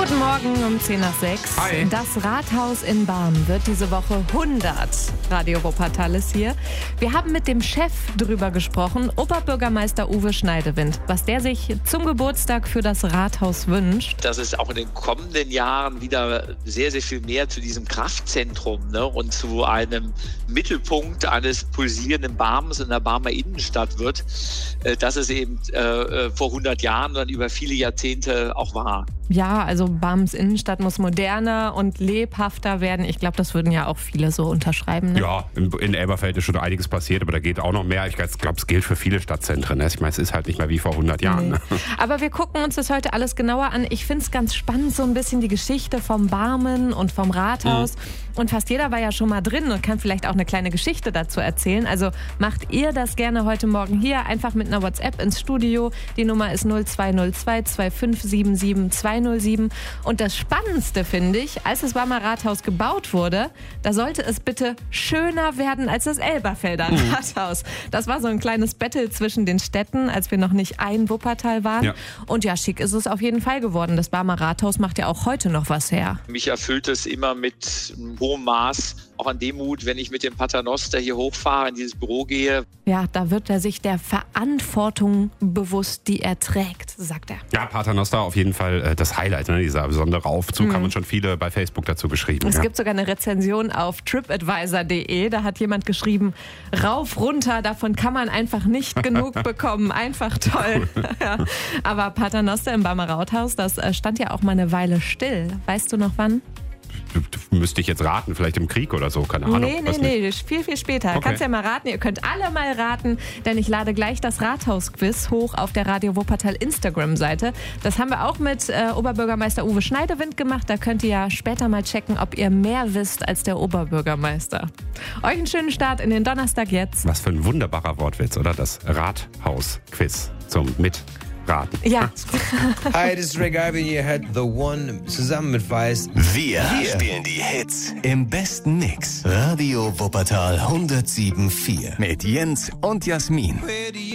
Guten Morgen um 10:06. Hi. Das Rathaus in Barmen wird diese Woche 100. Radio Wuppertal ist hier. Wir haben mit dem Chef drüber gesprochen, Oberbürgermeister Uwe Schneidewind, was der sich zum Geburtstag für das Rathaus wünscht. Dass es auch in den kommenden Jahren wieder sehr, sehr viel mehr zu diesem Kraftzentrum und zu einem Mittelpunkt eines pulsierenden Barmens in der Barmer Innenstadt wird, dass es eben vor 100 Jahren dann über viele Jahrzehnte auch war. Ja, also Barmens Innenstadt muss moderner und lebhafter werden. Ich glaube, das würden ja auch viele so unterschreiben. Ne? Ja, in Elberfeld ist schon einiges passiert, aber da geht auch noch mehr. Ich glaube, es gilt für viele Stadtzentren. Ich meine, es ist halt nicht mehr wie vor 100 Jahren. Nee. Aber wir gucken uns das heute alles genauer an. Ich finde es ganz spannend, so ein bisschen die Geschichte vom Barmen und vom Rathaus. Und fast jeder war ja schon mal drin und kann vielleicht auch eine kleine Geschichte dazu erzählen. Also macht ihr das gerne heute Morgen hier. Einfach mit einer WhatsApp ins Studio. Die Nummer ist 0202 2577 207. Und das Spannendste finde ich, als das Barmer Rathaus gebaut wurde, da sollte es bitte schöner werden als das Elberfelder Rathaus. Das war so ein kleines Battle zwischen den Städten, als wir noch nicht ein Wuppertal waren. Ja. Und ja, schick ist es auf jeden Fall geworden. Das Barmer Rathaus macht ja auch heute noch was her. Mich erfüllt es immer mit einem hohen Maß auch an Demut, wenn ich mit dem Paternoster hier hochfahre, in dieses Büro gehe. Ja, da wird er sich der Verantwortung bewusst, die er trägt, sagt er. Ja, Paternoster auf jeden Fall das Highlight, dieser besondere Aufzug, haben uns schon viele bei Facebook dazu geschrieben. Es gibt sogar eine Rezension auf tripadvisor.de, da hat jemand geschrieben, rauf, runter, davon kann man einfach nicht genug bekommen, einfach toll. Ja. Aber Paternoster im Barmer Rathaus, das stand ja auch mal eine Weile still. Weißt du noch wann? Müsste ich jetzt raten, vielleicht im Krieg oder so, keine Ahnung. Nee, viel später. Okay. Kannst ja mal raten, ihr könnt alle mal raten, denn ich lade gleich das Rathaus-Quiz hoch auf der Radio Wuppertal Instagram-Seite. Das haben wir auch mit Oberbürgermeister Uwe Schneidewind gemacht. Da könnt ihr ja später mal checken, ob ihr mehr wisst als der Oberbürgermeister. Euch einen schönen Start in den Donnerstag jetzt. Was für ein wunderbarer Wortwitz, oder? Das Rathaus-Quiz zum Mitraten. Ja. Hi, this is Rick Ivan, ihr hört The One zusammen mit Weiß. Wir spielen die Hits im besten Mix. Radio Wuppertal 107.4 mit Jens und Jasmin.